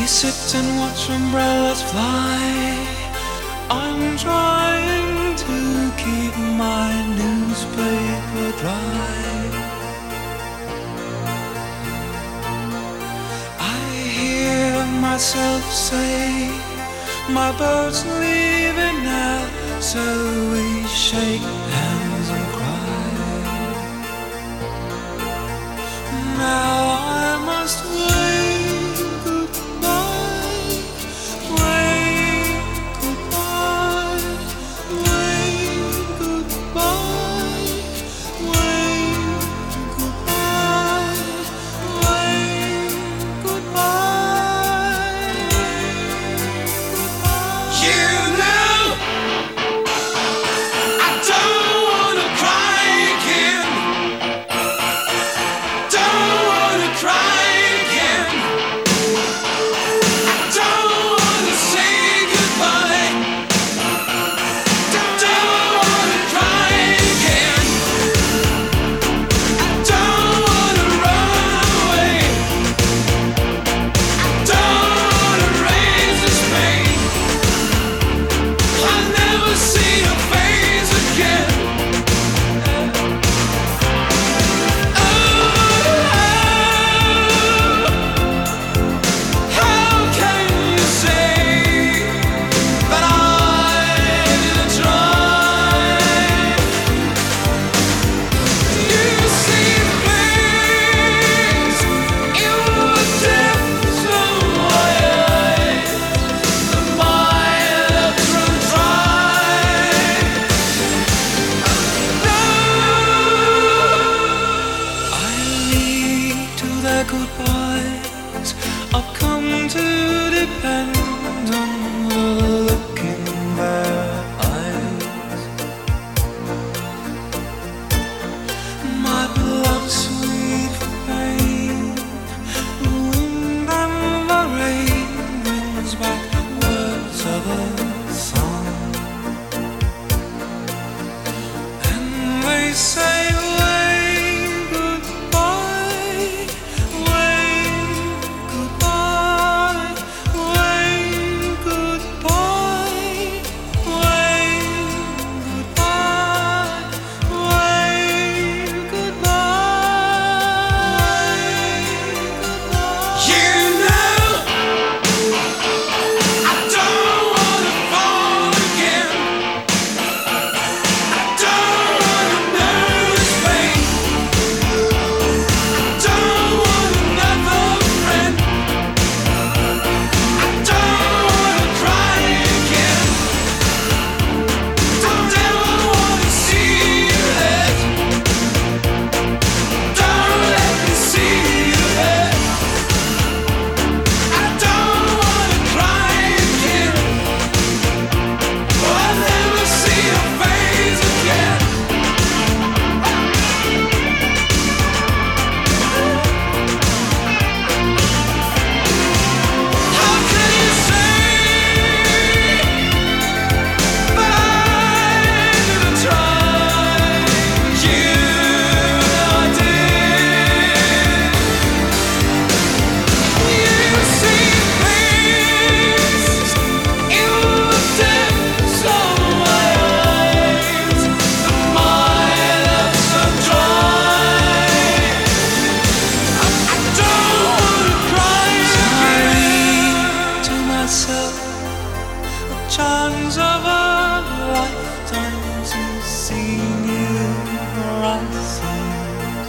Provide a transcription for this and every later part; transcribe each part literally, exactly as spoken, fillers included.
We sit and watch umbrellas fly. I'm trying to keep my newspaper dry. I hear myself say, my boat's leaving now, so we shake hands and cry. Now I must wave goodbye, wave goodbye, wave goodbye, wave goodbye, wave goodbye. You know I don't wanna cry again. Don't wanna cry again. I don't wanna say goodbye. Don't, don't wanna cry again. I don't wanna run away. I don't wanna raise this pain. I'll never see your face again. Oh, how can you say that I didn't try? You see things in the depths of my eyes, that my lips run dry. No, I lead to their goodbyes. I've come to depend on the look in their eyes. My blood's sweet for pain. The wind and the rain brings back words of a song. And they say, wave goodbye, wave goodbye, wave goodbye, wave goodbye, wave goodbye. You know I don't wanna fall again. I don't wanna know this pain. I don't want another friend. I don't wanna cry again. Don't ever wanna see your head. Don't let me see your head. I don't wanna cry again. Oh, I'll never see your face again. How can you say that I didn't try? You know I did. You see things in the depths of my eyes, that my lips are dry. I don't wanna cry again. To myself, a chance of a lifetime to see new horizons.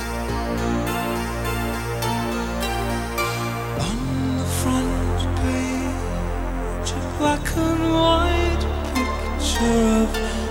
On the front page, a black and white picture of